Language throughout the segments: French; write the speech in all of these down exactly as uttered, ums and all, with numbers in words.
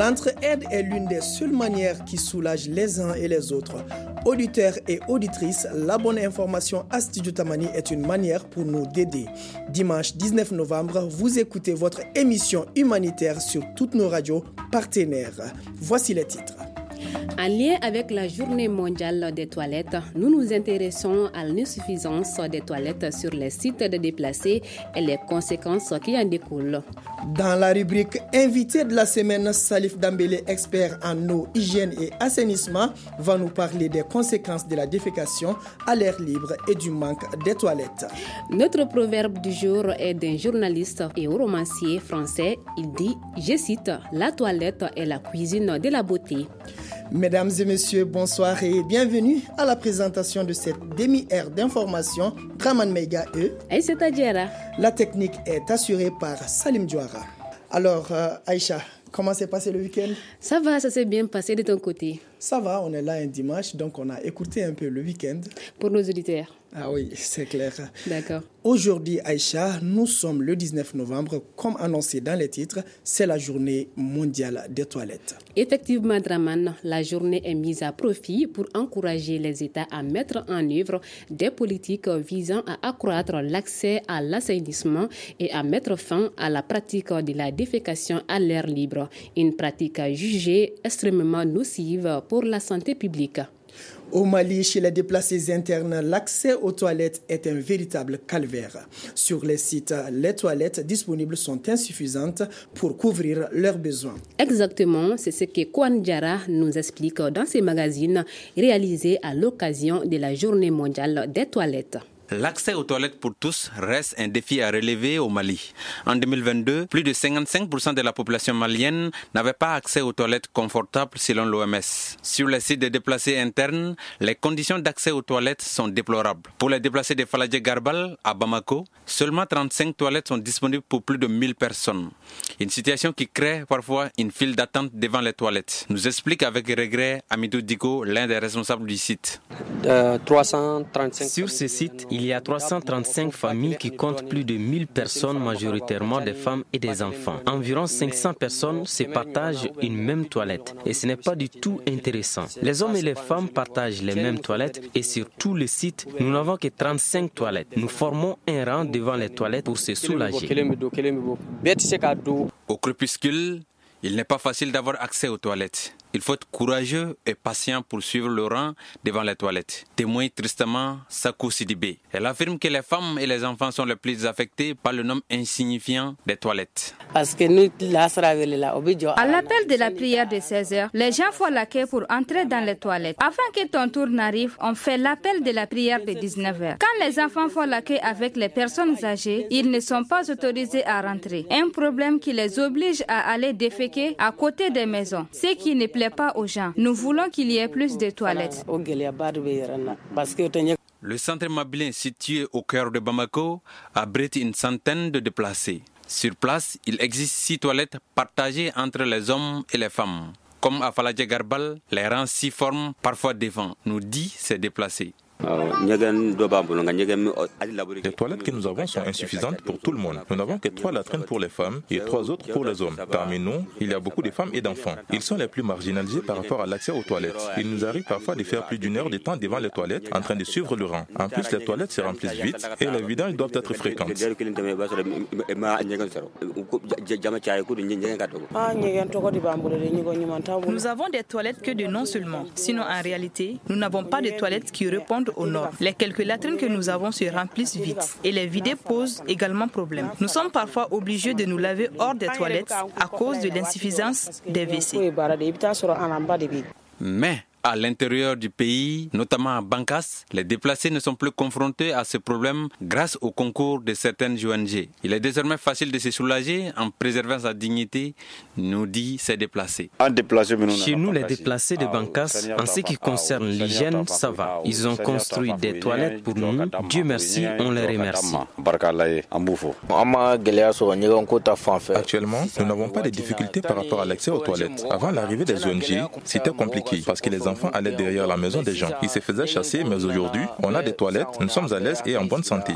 L'entraide est l'une des seules manières qui soulagent les uns et les autres. Auditeurs et auditrices, la bonne information à Studio Tamani est une manière pour nous d'aider. Dimanche dix-neuf novembre, vous écoutez votre émission humanitaire sur toutes nos radios partenaires. Voici les titres. En lien avec la journée mondiale des toilettes, nous nous intéressons à l'insuffisance des toilettes sur les sites de déplacés et les conséquences qui en découlent. Dans la rubrique Invité de la semaine, Salif Dambélé, expert en eau, hygiène et assainissement, va nous parler des conséquences de la défécation à l'air libre et du manque des toilettes. Notre proverbe du jour est d'un journaliste et romancier français. Il dit, je cite, « La toilette est la cuisine de la beauté ». Mesdames et messieurs, bonsoir et bienvenue à la présentation de cette demi-heure d'information. Draman Meiga E. Et c'est Adjera. La technique est assurée par Salim Diouara. Alors, euh, Aïcha, comment s'est passé le week-end? Ça va, ça s'est bien passé de ton côté. Ça va, on est là un dimanche, donc on a écouté un peu le week-end. Pour nos auditeurs. Ah oui, c'est clair. D'accord. Aujourd'hui, Aïcha, nous sommes le dix-neuf novembre. Comme annoncé dans les titres, c'est la journée mondiale des toilettes. Effectivement, Draman, la journée est mise à profit pour encourager les États à mettre en œuvre des politiques visant à accroître l'accès à l'assainissement et à mettre fin à la pratique de la défécation à l'air libre, une pratique jugée extrêmement nocive pour la santé publique. Au Mali, chez les déplacés internes, l'accès aux toilettes est un véritable calvaire. Sur les sites, les toilettes disponibles sont insuffisantes pour couvrir leurs besoins. Exactement, c'est ce que Kwan Diarra nous explique dans ses magazines réalisés à l'occasion de la Journée mondiale des toilettes. L'accès aux toilettes pour tous reste un défi à relever au Mali. En deux mille vingt-deux, plus de cinquante-cinq pour cent de la population malienne n'avait pas accès aux toilettes confortables selon l'O M S. Sur les sites de déplacés internes, les conditions d'accès aux toilettes sont déplorables. Pour les déplacés de Faladje Garbal à Bamako, seulement trente-cinq toilettes sont disponibles pour plus de mille personnes. Une situation qui crée parfois une file d'attente devant les toilettes. Nous explique avec regret Amidou Diko, l'un des responsables du site. Euh, trois cent trente-cinq Sur ce site, il y a trois cent trente-cinq familles qui comptent plus de mille personnes, majoritairement des femmes et des enfants. Environ cinq cents personnes se partagent une même toilette et ce n'est pas du tout intéressant. Les hommes et les femmes partagent les mêmes toilettes et sur tout le site, nous n'avons que trente-cinq toilettes. Nous formons un rang devant les toilettes pour se soulager. Au crépuscule, il n'est pas facile d'avoir accès aux toilettes. Il faut être courageux et patient pour suivre le rang devant les toilettes. Témoigne tristement Sakou Sidibé. Elle affirme que les femmes et les enfants sont les plus affectés par le nombre insignifiant des toilettes. À l'appel de la prière de seize heures, les gens font la queue pour entrer dans les toilettes. Avant que ton tour n'arrive, on fait l'appel de la prière de dix-neuf heures. Quand les enfants font la queue avec les personnes âgées, ils ne sont pas autorisés à rentrer. Un problème qui les oblige à aller déféquer à côté des maisons. Ce qui ne plaît pas aux gens. Nous voulons qu'il y ait plus de toilettes. Le centre Mablin, situé au cœur de Bamako, abrite une centaine de déplacés. Sur place, il existe six toilettes partagées entre les hommes et les femmes. Comme à Faladje Garbal, les rangs s'y forment parfois devant, nous dit ces déplacés. Les toilettes que nous avons sont insuffisantes pour tout le monde. Nous n'avons que trois latrines pour les femmes et trois autres pour les hommes. Parmi nous, il y a beaucoup de femmes et d'enfants. Ils sont les plus marginalisés par rapport à l'accès aux toilettes. Il nous arrive parfois de faire plus d'une heure de temps devant les toilettes en train de suivre le rang. En plus, les toilettes se remplissent vite et les vidanges doivent être fréquentes. Nous avons des toilettes que de nom seulement. Sinon, en réalité, nous n'avons pas de toilettes qui répondent au nord. Les quelques latrines que nous avons se remplissent vite et les vider pose également problème. Nous sommes parfois obligés de nous laver hors des toilettes à cause de l'insuffisance des W C. Mais à l'intérieur du pays, notamment à Bankas, les déplacés ne sont plus confrontés à ce problème grâce au concours de certaines O N G. Il est désormais facile de se soulager en préservant sa dignité, nous dit ces déplacés. Chez nous, les déplacés de Bankas, en ce qui concerne l'hygiène, ça va. Ils ont construit des toilettes pour nous. Dieu merci, on les remercie. Actuellement, nous n'avons pas de difficultés par rapport à l'accès aux toilettes. Avant l'arrivée des O N G, c'était compliqué parce que les enfants allaient derrière la maison des gens. Ils se faisaient chasser, mais aujourd'hui, on a des toilettes, nous sommes à l'aise et en bonne santé.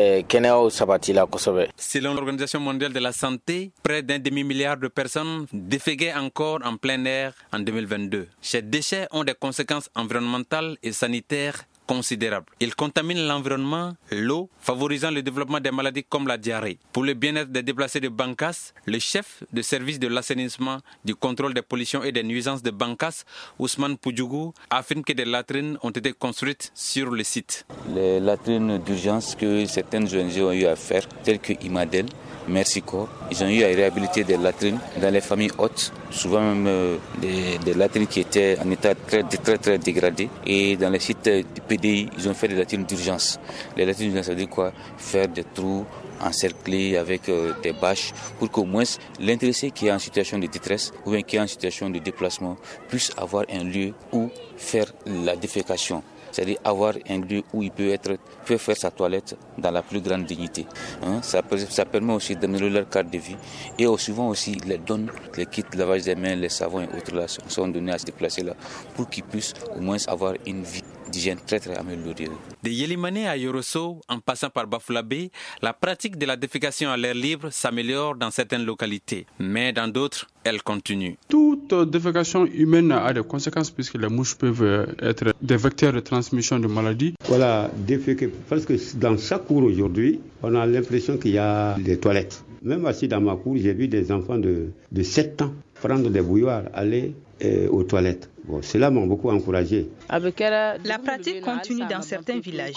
Selon l'Organisation mondiale de la santé, près d'un demi-milliard de personnes déféquaient encore en plein air en deux mille vingt-deux. Ces déchets ont des conséquences environnementales et sanitaires considérables. Ils contaminent l'environnement, l'eau, favorisant le développement des maladies comme la diarrhée. Pour le bien-être des déplacés de Bankas, le chef de service de l'assainissement, du contrôle des pollutions et des nuisances de Bankas, Ousmane Poudjougou, affirme que des latrines ont été construites sur le site. Les latrines d'urgence que certaines O N G ont eu à faire, telles que Imadel, Merci Corps, ils ont eu à réhabiliter des latrines dans les familles hautes, souvent même euh, des, des latrines qui étaient en état très très très dégradé. Et dans les sites du P D I, ils ont fait des latrines d'urgence. Les latrines d'urgence, ça veut dire quoi? Faire des trous encerclés avec euh, des bâches pour qu'au moins l'intéressé qui est en situation de détresse ou bien qui est en situation de déplacement puisse avoir un lieu où faire la défécation. C'est-à-dire avoir un lieu où il peut, être, peut faire sa toilette dans la plus grande dignité. Hein? Ça, ça permet aussi d'améliorer leur cadre de vie. Et souvent aussi, les dons, les kits de lavage des mains, les savons et autres là, sont donnés à se déplacer là pour qu'ils puissent au moins avoir une vie d'hygiène très très améliorée. De Yelimane à Yorosso, en passant par Bafoulabé, la pratique de la défécation à l'air libre s'améliore dans certaines localités. Mais dans d'autres, elle continue. Toute défécation humaine a des conséquences puisque les mouches peuvent être des vecteurs de transmission de maladies. Voilà, déféquer. Parce que dans chaque cour aujourd'hui, on a l'impression qu'il y a des toilettes. Même assis dans ma cour, j'ai vu des enfants de, de sept ans prendre des bouilloires, aller euh, aux toilettes. Bon, cela m'a beaucoup encouragé. La pratique continue dans certains villages.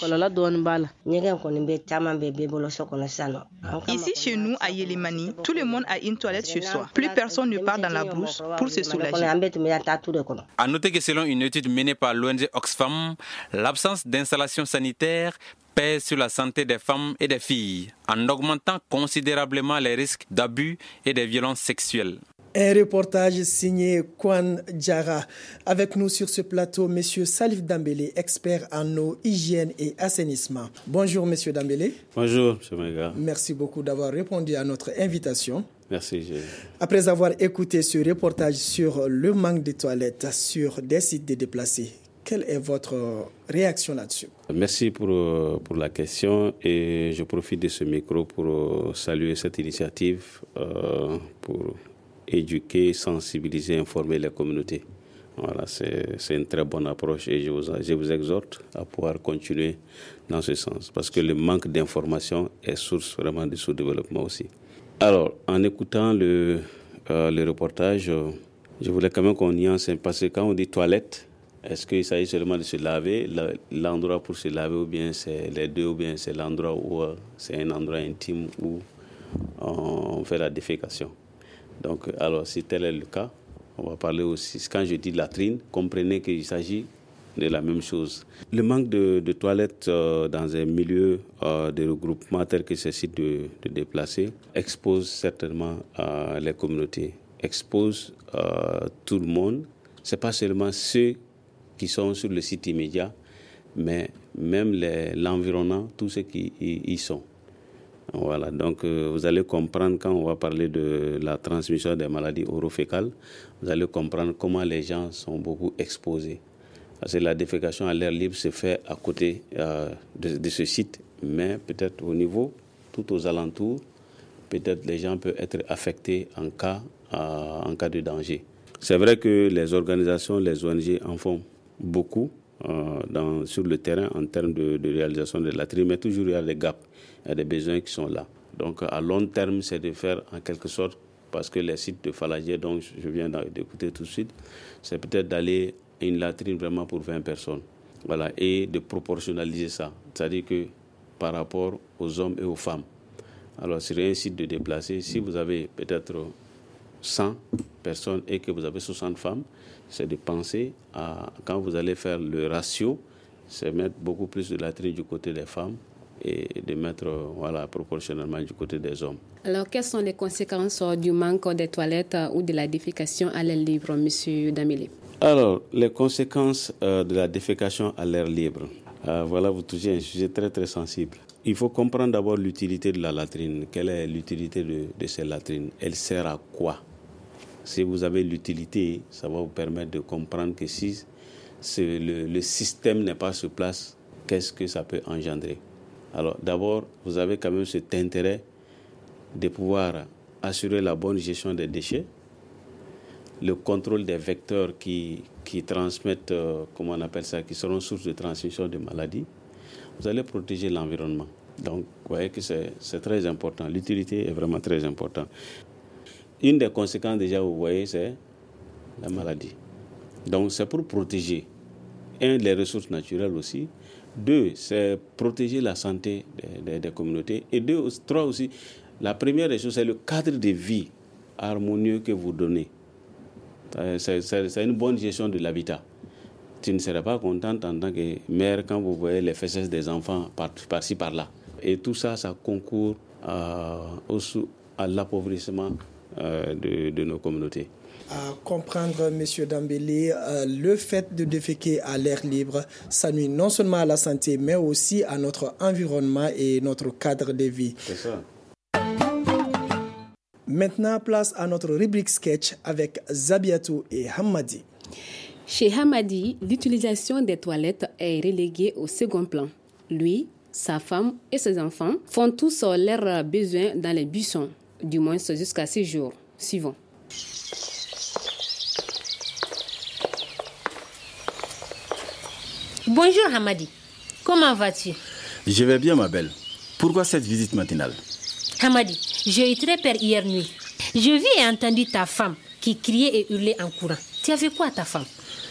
Ici, chez nous, à Yelimani, tout le monde a une toilette chez soi. Plus personne ne part dans la brousse pour se soulager. À noter que selon une étude menée par l'O N G Oxfam, l'absence d'installation sanitaire pèse sur la santé des femmes et des filles, en augmentant considérablement les risques d'abus et de violences sexuelles. Un reportage signé Kwan Diarra. Avec nous sur ce plateau, M. Salif Dambélé, expert en eau, hygiène et assainissement. Bonjour, M. Dambélé. Bonjour, M. Maga. Merci beaucoup d'avoir répondu à notre invitation. Merci. Je... Après avoir écouté ce reportage sur le manque de toilettes sur des sites de déplacés, quelle est votre réaction là-dessus? Merci pour, pour la question et je profite de ce micro pour saluer cette initiative euh, pour éduquer, sensibiliser, informer les communautés. Voilà, c'est, c'est une très bonne approche et je vous, je vous exhorte à pouvoir continuer dans ce sens parce que le manque d'information est source vraiment de sous-développement aussi. Alors, en écoutant le, euh, le reportage, je voulais quand même qu'on nuance parce que quand on dit toilette, est-ce qu'il s'agit seulement de se laver, l'endroit pour se laver ou bien c'est les deux ou bien c'est l'endroit où c'est un endroit intime où on fait la défécation. Donc, alors, si tel est le cas, on va parler aussi. Quand je dis latrine, comprenez qu'il s'agit de la même chose. Le manque de, de toilettes euh, dans un milieu euh, de regroupement tel que ces sites de, de déplacés expose certainement euh, les communautés, expose euh, tout le monde. Ce n'est pas seulement ceux qui sont sur le site immédiat, mais même les, l'environnement, tous ceux qui y, y sont. Voilà, donc euh, vous allez comprendre quand on va parler de la transmission des maladies orofécales, vous allez comprendre comment les gens sont beaucoup exposés. Parce que la défécation à l'air libre se fait à côté euh, de, de ce site, mais peut-être au niveau, tout aux alentours, peut-être les gens peuvent être affectés en cas, euh, en cas de danger. C'est vrai que les organisations, les O N G en font beaucoup euh, dans, sur le terrain en termes de, de réalisation de latrines, mais toujours il y a des gaps. Il y a des besoins qui sont là. Donc, à long terme, c'est de faire en quelque sorte, parce que les sites de Faladier, donc je viens d'écouter tout de suite, c'est peut-être d'aller à une latrine vraiment pour vingt personnes. Voilà, et de proportionnaliser ça. C'est-à-dire que par rapport aux hommes et aux femmes. Alors, sur un site de déplacés, si vous avez peut-être cent personnes et que vous avez soixante femmes, c'est de penser à, quand vous allez faire le ratio, c'est mettre beaucoup plus de latrines du côté des femmes et de mettre voilà, proportionnellement du côté des hommes. Alors, quelles sont les conséquences du manque de toilettes ou de la défécation à l'air libre, M. Dambélé? Alors, les conséquences euh, de la défécation à l'air libre. Euh, voilà, vous touchez un sujet très, très sensible. Il faut comprendre d'abord l'utilité de la latrine. Quelle est l'utilité de, de ces latrines? Elle sert à quoi? Si vous avez l'utilité, ça va vous permettre de comprendre que si ce, le, le système n'est pas sur place, qu'est-ce que ça peut engendrer. Alors d'abord, vous avez quand même cet intérêt de pouvoir assurer la bonne gestion des déchets, le contrôle des vecteurs qui, qui transmettent, euh, comment on appelle ça, qui seront source de transmission de maladies. Vous allez protéger l'environnement. Donc, vous voyez que c'est, c'est très important. L'utilité est vraiment très importante. Une des conséquences, déjà, vous voyez, c'est la maladie. Donc, c'est pour protéger, un, les ressources naturelles aussi. Deux, c'est protéger la santé des, des, des communautés. Et deux, trois aussi, la première des choses, c'est le cadre de vie harmonieux que vous donnez. C'est, c'est, c'est une bonne gestion de l'habitat. Tu ne serais pas contente en tant que mère quand vous voyez les fesses des enfants par, par-ci, par-là. Et tout ça, ça concourt à, au, à l'appauvrissement euh, de, de nos communautés. À comprendre, M. Dambélé, euh, le fait de déféquer à l'air libre, ça nuit non seulement à la santé, mais aussi à notre environnement et notre cadre de vie. C'est ça. Maintenant, place à notre rubrique sketch avec Zabiatou et Hamadi. Chez Hamadi, l'utilisation des toilettes est reléguée au second plan. Lui, sa femme et ses enfants font tous leurs besoins dans les buissons, du moins jusqu'à six jours suivants. Bonjour Hamadi, comment vas-tu? Je vais bien ma belle. Pourquoi cette visite matinale? Hamadi, j'ai eu très peur hier nuit. Je vis et entendu ta femme qui criait et hurlait en courant. Tu as fait quoi à ta femme?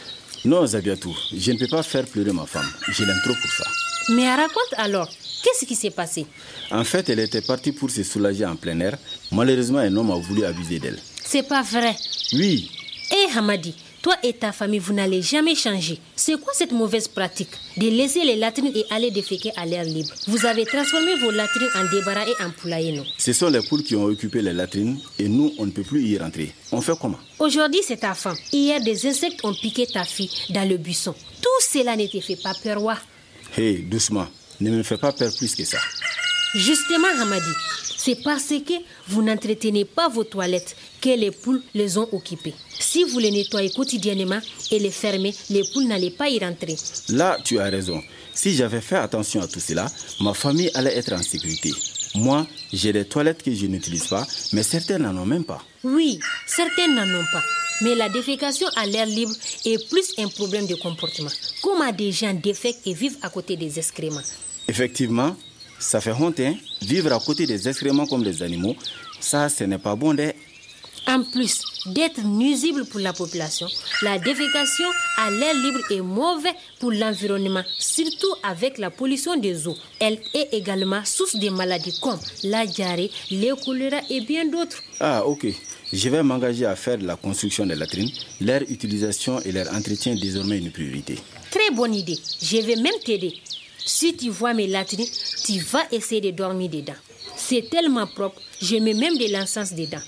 Non Zabiatou, je ne peux pas faire pleurer ma femme. Je l'aime trop pour ça. Mais raconte alors, qu'est-ce qui s'est passé? En fait, elle était partie pour se soulager en plein air. Malheureusement, un homme a voulu abuser d'elle. C'est pas vrai? Oui. Hé Hamadi, toi et ta famille, vous n'allez jamais changer. C'est quoi cette mauvaise pratique de laisser les latrines et aller déféquer à l'air libre? Vous avez transformé vos latrines en débarras et en poulailler, non? Ce sont les poules qui ont occupé les latrines et nous, on ne peut plus y rentrer. On fait comment? Aujourd'hui, c'est ta femme. Hier, des insectes ont piqué ta fille dans le buisson. Tout cela ne te fait pas peur, wa? Hé, hey, doucement. Ne me fais pas peur plus que ça. Justement, Hamadi, c'est parce que vous n'entretenez pas vos toilettes que les poules les ont occupées. Si vous les nettoyez quotidiennement et les fermez, les poules n'allaient pas y rentrer. Là, tu as raison. Si j'avais fait attention à tout cela, ma famille allait être en sécurité. Moi, j'ai des toilettes que je n'utilise pas, mais certaines n'en ont même pas. Oui, certaines n'en ont pas. Mais la défécation à l'air libre est plus un problème de comportement. Comment des gens défèquent et vivent à côté des excréments? Effectivement, ça fait honte, hein? Vivre à côté des excréments comme des animaux, ça, ce n'est pas bon d'être. En plus d'être nuisible pour la population, la défécation à l'air libre est mauvaise pour l'environnement, surtout avec la pollution des eaux. Elle est également source de maladies comme la diarrhée, le choléra et bien d'autres. Ah, ok. Je vais m'engager à faire de la construction des latrines. Leur utilisation et leur entretien est désormais une priorité. Très bonne idée. Je vais même t'aider. Si tu vois mes latrines, tu vas essayer de dormir dedans. C'est tellement propre, je mets même de l'encens dedans.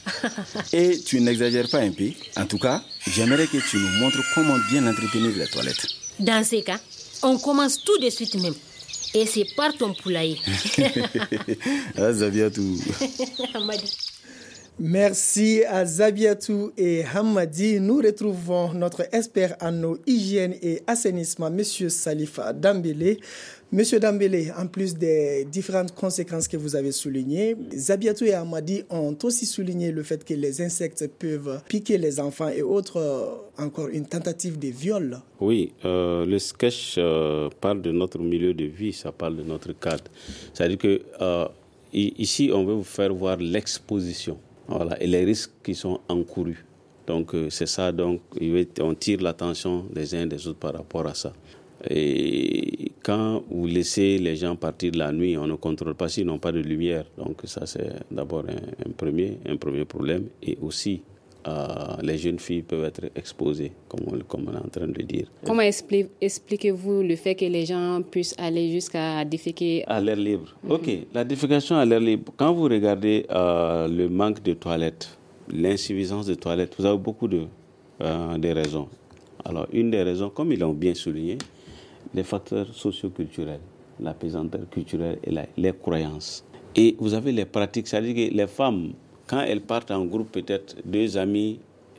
Et tu n'exagères pas un peu. En tout cas, j'aimerais que tu nous montres comment bien entretenir les toilettes. Dans ces cas, on commence tout de suite même. Et c'est par ton poulailler. Ah, Zabiatou. Merci à Zabiatou et Hamadi. Nous retrouvons notre expert en eau, hygiène et assainissement, M. Salif Dambélé. Monsieur Dambélé, en plus des différentes conséquences que vous avez soulignées, Zabiatou et Hamadi ont aussi souligné le fait que les insectes peuvent piquer les enfants et autres, euh, encore une tentative de viol. Oui, euh, le sketch euh, parle de notre milieu de vie, ça parle de notre cadre. C'est-à-dire que euh, ici, on veut vous faire voir l'exposition. Voilà, et les risques qui sont encourus. Donc, euh, c'est ça, donc, on tire l'attention des uns et des autres par rapport à ça. Et quand vous laissez les gens partir la nuit, on ne contrôle pas s'ils n'ont pas de lumière. Donc, ça, c'est d'abord un, un, premier, un premier problème. Et aussi, euh, les jeunes filles peuvent être exposées, comme on, comme on est en train de dire. Comment expli- expliquez-vous le fait que les gens puissent aller jusqu'à déféquer à l'air libre? Mm-hmm. Ok, la défécation à l'air libre. Quand vous regardez euh, le manque de toilettes, l'insuffisance de toilettes, vous avez beaucoup de, euh, de raisons. Alors, une des raisons, comme ils l'ont bien souligné, les facteurs socio-culturels, la pesanteur culturelle et la, les croyances. Et vous avez les pratiques, c'est-à-dire que les femmes, quand elles partent en groupe, peut-être deux amis,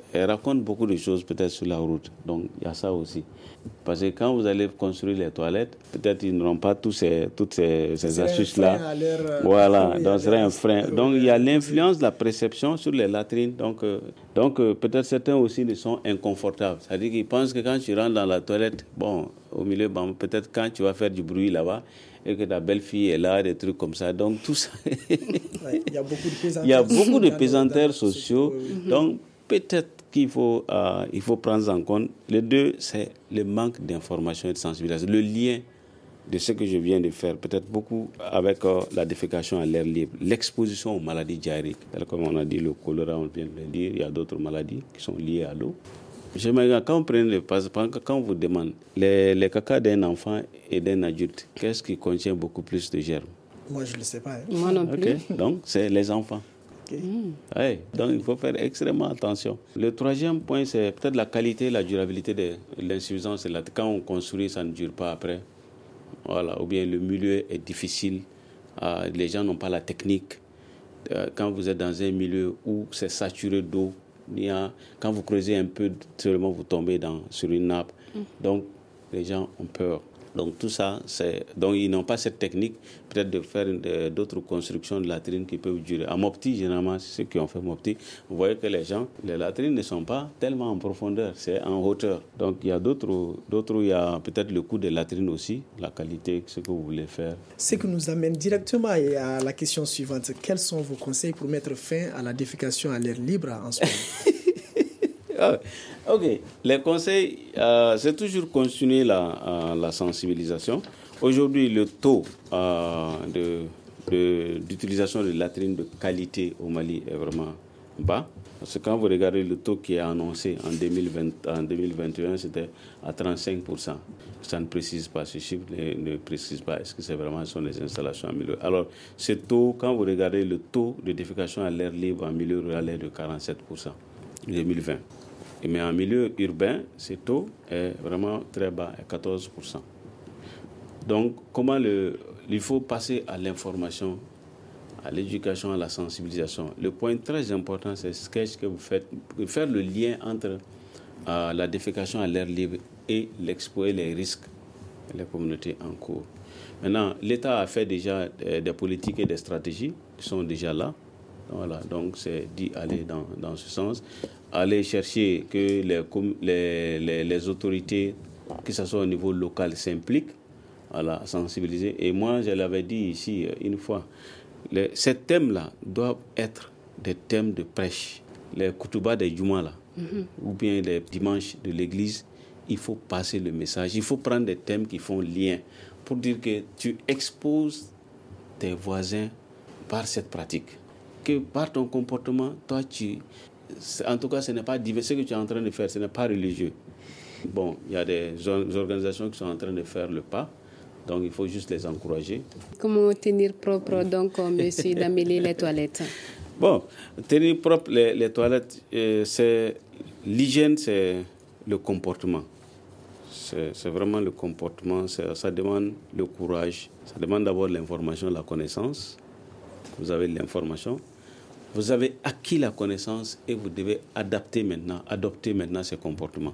elle raconte beaucoup de choses peut-être sur la route. Donc il y a ça aussi. Parce que quand vous allez construire les toilettes, peut-être ils n'auront pas tous ces, toutes ces, ces astuces-là. Leur, voilà, oui, donc ce serait un frein. Donc il y a l'influence de la perception sur les latrines. Donc, euh, donc euh, peut-être certains aussi ne sont inconfortables. C'est-à-dire qu'ils pensent que quand tu rentres dans la toilette, bon, au milieu, bon, peut-être quand tu vas faire du bruit là-bas, et que ta belle-fille est là, des trucs comme ça. Donc tout ça. Ouais, il y a beaucoup de pesanteurs, il y a beaucoup de pesanteurs sociaux. Mm-hmm. Donc peut-être qu'il faut, euh, il faut prendre en compte. Les deux, c'est le manque d'information et de sensibilisation. Le lien de ce que je viens de faire, peut-être beaucoup avec euh, la défécation à l'air libre, l'exposition aux maladies diarrhéiques. Comme on a dit, le choléra, on vient de le dire, il y a d'autres maladies qui sont liées à l'eau. J'aimerais, quand on prend le quand on vous demande les, les caca d'un enfant et d'un adulte, qu'est-ce qui contient beaucoup plus de germes? Moi, je ne le sais pas. Hein. Moi non plus. Okay. Donc, c'est les enfants. Okay. Mmh. Ouais, donc, il faut faire extrêmement attention. Le troisième point, c'est peut-être la qualité et la durabilité de l'insuffisance. Quand on construit, ça ne dure pas après. Voilà. Ou bien le milieu est difficile. Euh, les gens n'ont pas la technique. Euh, quand vous êtes dans un milieu où c'est saturé d'eau, il y a, quand vous creusez un peu, seulement vous tombez dans, sur une nappe. Mm. Donc, les gens ont peur. Donc, tout ça, c'est... Donc, ils n'ont pas cette technique, peut-être de faire de, d'autres constructions de latrines qui peuvent durer. À Mopti, généralement, ceux qui ont fait Mopti, vous voyez que les gens, les latrines ne sont pas tellement en profondeur, c'est en hauteur. Donc, il y a d'autres, d'autres il y a peut-être le coût des latrines aussi, la qualité, ce que vous voulez faire. Ce qui nous amène directement à la question suivante. Quels sont vos conseils pour mettre fin à la défécation à l'air libre en ce moment? Ok, les conseils, euh, c'est toujours continuer la, euh, la sensibilisation. Aujourd'hui, le taux euh, de, de, d'utilisation de latrines de qualité au Mali est vraiment bas. Parce que quand vous regardez le taux qui est annoncé en deux mille vingt, en deux mille vingt et un, c'était à trente-cinq pour cent. Ça ne précise pas, ce chiffre ne, ne précise pas est-ce que c'est vraiment sont des installations en milieu. Alors, ce taux, quand vous regardez le taux de défécation à l'air libre en milieu rural est de quarante-sept pour cent en deux mille vingt. Mais en milieu urbain, ce taux est vraiment très bas, à quatorze pour cent. Donc, comment le, il faut passer à l'information, à l'éducation, à la sensibilisation. Le point très important, c'est ce que vous faites, faire le lien entre euh, la défécation à l'air libre et l'expo et les risques de la communauté en cours. Maintenant, l'État a fait déjà des, des politiques et des stratégies qui sont déjà là. Voilà, donc c'est d'y aller dans, dans ce sens. Aller chercher que les, les, les, les autorités, que ce soit au niveau local, s'impliquent, voilà, sensibiliser. Et moi, je l'avais dit ici une fois, les, ces thèmes-là doivent être des thèmes de prêche. Les koutouba des Juma, là, mm-hmm. ou bien les dimanches de l'église, il faut passer le message. Il faut prendre des thèmes qui font lien pour dire que tu exposes tes voisins par cette pratique. Que par ton comportement, toi, tu... En tout cas, ce n'est pas divin. Ce que tu es en train de faire, ce n'est pas religieux. Bon, il y a des organisations qui sont en train de faire le pas. Donc, il faut juste les encourager. Comment tenir propre, donc, monsieur Damélé, les toilettes? Bon, tenir propre les, les toilettes, euh, c'est... L'hygiène, c'est le comportement. C'est, c'est vraiment le comportement. C'est, ça demande le courage. Ça demande d'abord l'information, la connaissance. Vous avez l'information. Vous avez acquis la connaissance et vous devez adapter maintenant, adopter maintenant ces comportements.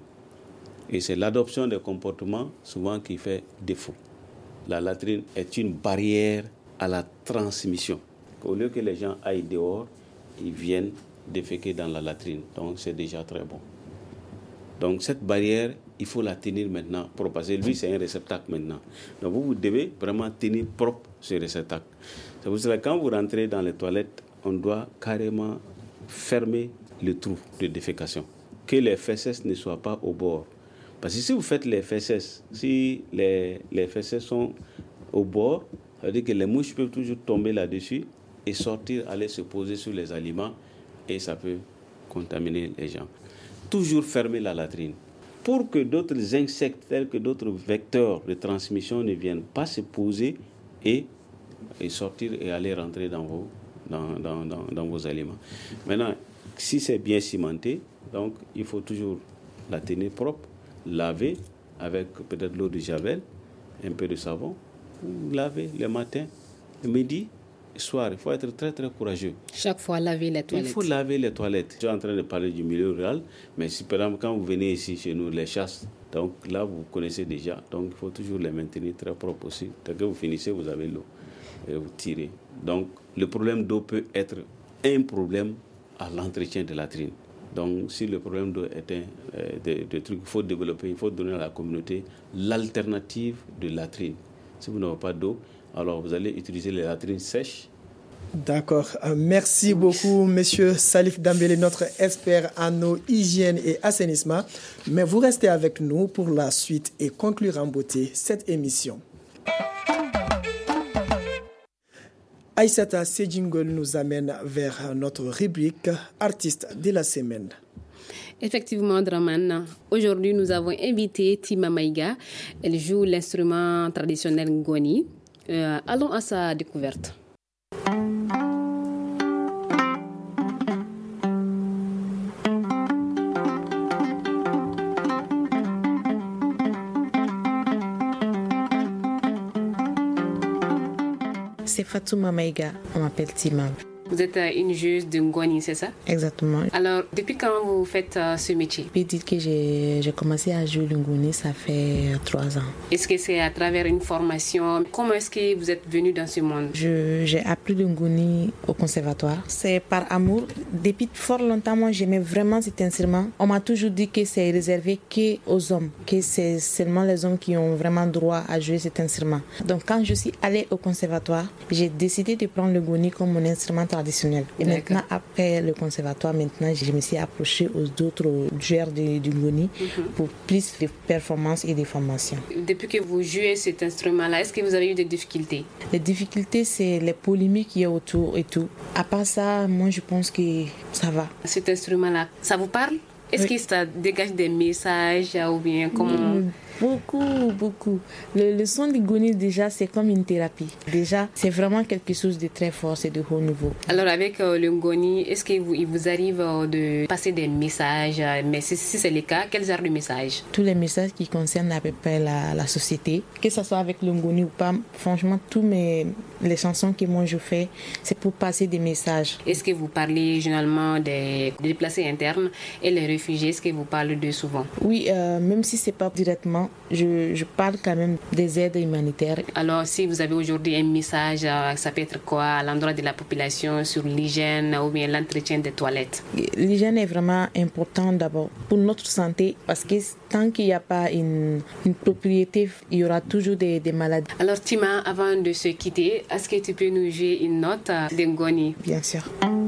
Et c'est l'adoption des comportements souvent qui fait défaut. La latrine est une barrière à la transmission. Au lieu que les gens aillent dehors, ils viennent déféquer dans la latrine. Donc c'est déjà très bon. Donc cette barrière, il faut la tenir maintenant propre. Parce que lui, c'est un réceptacle maintenant. Donc vous, vous devez vraiment tenir propre ce réceptacle. C'est pour cela que quand vous rentrez dans les toilettes, on doit carrément fermer le trou de défécation. Que les fesses ne soient pas au bord. Parce que si vous faites les fesses, si les, les fesses sont au bord, ça veut dire que les mouches peuvent toujours tomber là-dessus et sortir, aller se poser sur les aliments et ça peut contaminer les gens. Toujours fermer la latrine. Pour que d'autres insectes, tels que d'autres vecteurs de transmission ne viennent pas se poser et, et sortir et aller rentrer dans vos Dans, dans, dans, dans vos aliments. Maintenant, si c'est bien cimenté, donc il faut toujours la tenir propre, laver avec peut-être l'eau de javel, un peu de savon, laver le matin, le midi, soir, il faut être très très courageux. Chaque fois laver les toilettes. Il faut laver les toilettes. Je suis en train de parler du milieu rural, mais si par exemple quand vous venez ici chez nous, les chasses, donc là vous connaissez déjà, donc il faut toujours les maintenir très propres aussi. Dès que vous finissez, vous avez l'eau et vous tirez. Donc le problème d'eau peut être un problème à l'entretien de la latrine. Donc si le problème d'eau est un euh, de, de trucs qu'il faut développer, il faut donner à la communauté l'alternative de latrine. Si vous n'avez pas d'eau, alors vous allez utiliser les latrines sèches. D'accord. Merci beaucoup, Monsieur Salif Dambélé, notre expert en eau, hygiène et assainissement. Mais vous restez avec nous pour la suite et conclure en beauté cette émission. Aïssata, ce jingle nous amène vers notre rubrique Artiste de la semaine. Effectivement, Draman, aujourd'hui nous avons invité Tima Maïga. Elle joue l'instrument traditionnel ngoni. Euh, allons à sa découverte. C'est Fatouma Maïga, on m'appelle Tima. Vous êtes une joueuse de ngoni, c'est ça? Exactement. Alors, depuis quand vous faites euh, ce métier? Je peux dire que j'ai, j'ai commencé à jouer le ngoni, ça fait trois ans. Est-ce que c'est à travers une formation? Comment est-ce que vous êtes venu dans ce monde? Je, j'ai appris le ngoni au conservatoire. C'est par amour. Depuis fort longtemps, moi, j'aimais vraiment cet instrument. On m'a toujours dit que c'est réservé qu'aux hommes, que c'est seulement les hommes qui ont vraiment droit à jouer cet instrument. Donc, quand je suis allée au conservatoire, j'ai décidé de prendre le ngoni comme mon instrument traditionnel. Et D'accord. Maintenant, après le conservatoire, maintenant, je me suis approchée aux autres joueurs du, du ngoni mm-hmm. pour plus de performances et de formations. Depuis que vous jouez cet instrument-là, est-ce que vous avez eu des difficultés? Les difficultés, c'est les polémiques qu'il y a autour et tout. À part ça, moi, je pense que ça va. Cet instrument-là, ça vous parle? Est-ce oui. que ça dégage des messages ou bien comment? Mmh. Beaucoup, beaucoup. Le, le son du ngoni, déjà, c'est comme une thérapie. Déjà, c'est vraiment quelque chose de très fort, c'est de haut niveau. Alors, avec euh, le ngoni, est-ce qu'il vous, il vous arrive euh, de passer des messages? euh, Mais si, si c'est le cas, quels genre de messages? Tous les messages qui concernent à peu près la, la société, que ce soit avec le ngoni ou pas, franchement, tous mes, les chansons que moi je fais, c'est pour passer des messages. Est-ce que vous parlez généralement des, des déplacés internes et les réfugiés? Est-ce que vous parlez d'eux souvent? Oui, euh, même si c'est pas directement, Je, je parle quand même des aides humanitaires. Alors, si vous avez aujourd'hui un message, ça peut être quoi à l'endroit de la population sur l'hygiène ou bien l'entretien des toilettes? L'hygiène est vraiment important d'abord pour notre santé parce que tant qu'il n'y a pas une, une propriété, il y aura toujours des, des maladies. Alors, Tima, avant de se quitter, est-ce que tu peux nous jouer une note de ngoni? Bien sûr.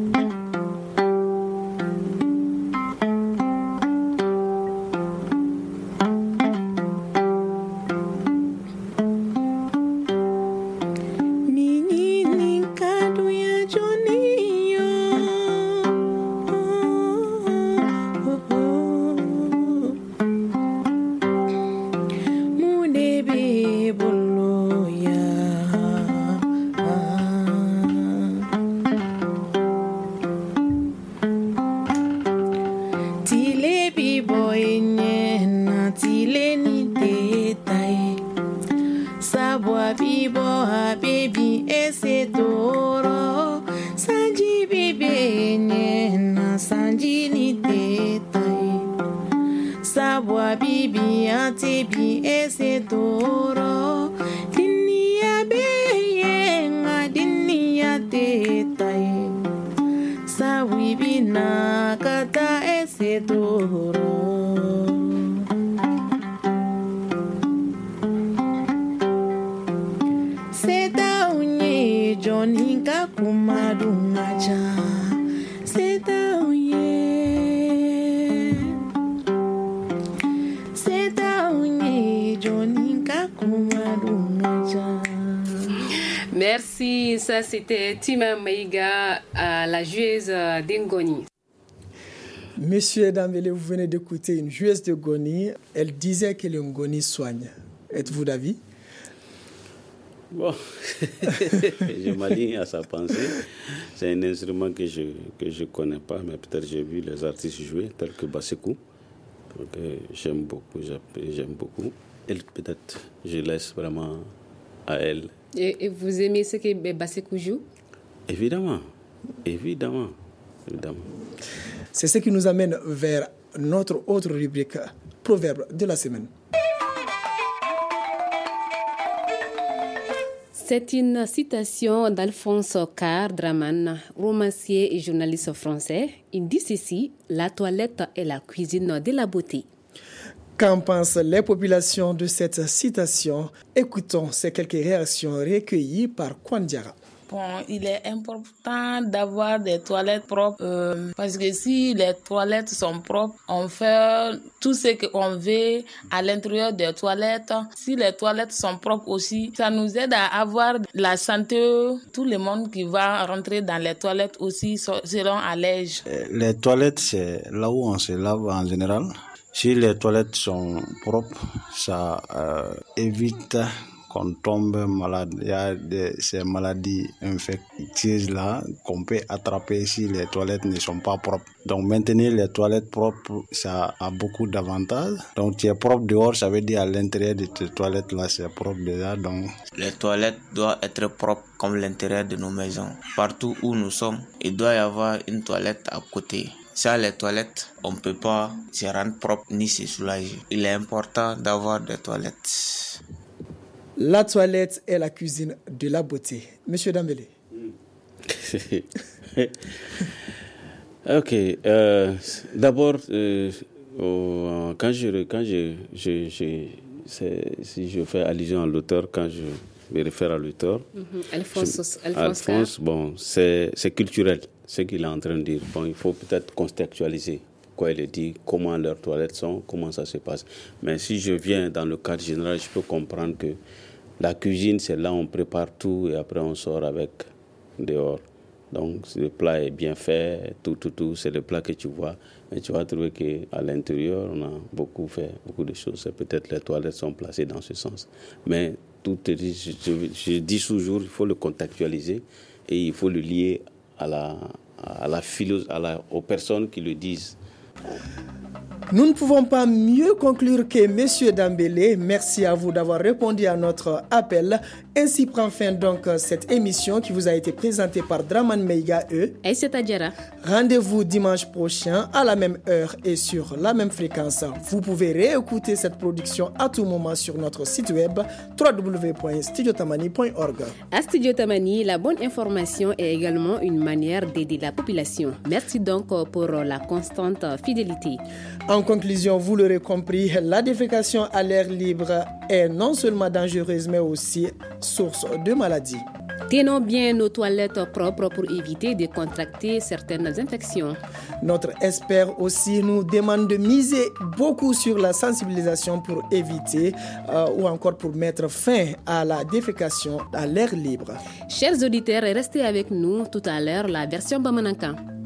Merci, ça c'était Tima Maïga, la joueuse de ngoni. Monsieur Dambélé, vous venez d'écouter une joueuse de ngoni. Elle disait que le ngoni soigne. Êtes-vous d'avis? Bon, je m'aligne à sa pensée. C'est un instrument que je que je connais pas, mais peut-être j'ai vu les artistes jouer, tels que Bassekou. Donc j'aime beaucoup, j'aime beaucoup. Elle peut-être, je laisse vraiment à elle. Et, et vous aimez ce que Bassekou joue? Évidemment, évidemment, évidemment. C'est ce qui nous amène vers notre autre rubrique, Proverbe de la semaine. C'est une citation d'Alphonse Karr Draman, romancier et journaliste français. Il dit ceci: la toilette est la cuisine de la beauté. Qu'en pensent les populations de cette citation? Écoutons ces quelques réactions recueillies par Kwandiara. Bon, il est important d'avoir des toilettes propres euh, parce que si les toilettes sont propres, on fait tout ce qu'on veut à l'intérieur des toilettes. Si les toilettes sont propres aussi, ça nous aide à avoir la santé. Tout le monde qui va rentrer dans les toilettes aussi seront à l'aise. Les toilettes, c'est là où on se lave en général. Si les toilettes sont propres, ça euh, évite qu'on tombe malade. Il y a des, ces maladies infectieuses là qu'on peut attraper si les toilettes ne sont pas propres. Donc maintenir les toilettes propres, ça a beaucoup d'avantages. Donc tu es propre dehors, ça veut dire à l'intérieur de tes toilettes là c'est propre déjà. Donc les toilettes doivent être propres comme l'intérieur de nos maisons. Partout où nous sommes, il doit y avoir une toilette à côté. Sans les toilettes, on ne peut pas se rendre propre ni se soulager. Il est important d'avoir des toilettes. La toilette est la cuisine de la beauté. Monsieur Dambélé. Ok. Euh, d'abord, euh, oh, quand je, quand je, je, je si je fais allusion à l'auteur, quand je me réfère à l'auteur, mm-hmm. Alphonse, je, Alphonse, Alphonse bon, c'est, c'est culturel, ce qu'il est en train de dire. Bon, il faut peut-être contextualiser quoi il dit, comment leurs toilettes sont, comment ça se passe. Mais si je viens dans le cadre général, je peux comprendre que la cuisine, c'est là où on prépare tout et après on sort avec dehors. Donc le plat est bien fait, tout, tout, tout, c'est le plat que tu vois. Mais tu vas trouver qu'à l'intérieur, on a beaucoup fait, beaucoup de choses. C'est peut-être les toilettes sont placées dans ce sens. Mais tout est dit, je, je, je dis toujours, il faut le contextualiser et il faut le lier à la, à la philo, à la, aux personnes qui le disent. Nous ne pouvons pas mieux conclure que M. Dambélé. Merci à vous d'avoir répondu à notre appel. Ainsi prend fin donc cette émission qui vous a été présentée par Draman Meiga E. Et c'est Adjara. Rendez-vous dimanche prochain à la même heure et sur la même fréquence. Vous pouvez réécouter cette production à tout moment sur notre site web w w w point studio tamani point org. À Studio Tamani, la bonne information est également une manière d'aider la population. Merci donc pour la constante fidélité. En conclusion, vous l'aurez compris, la défécation à l'air libre est non seulement dangereuse, mais aussi source de maladies. Tenons bien nos toilettes propres pour éviter de contracter certaines infections. Notre expert aussi nous demande de miser beaucoup sur la sensibilisation pour éviter euh, ou encore pour mettre fin à la défécation à l'air libre. Chers auditeurs, restez avec nous tout à l'heure, la version Bamanankan.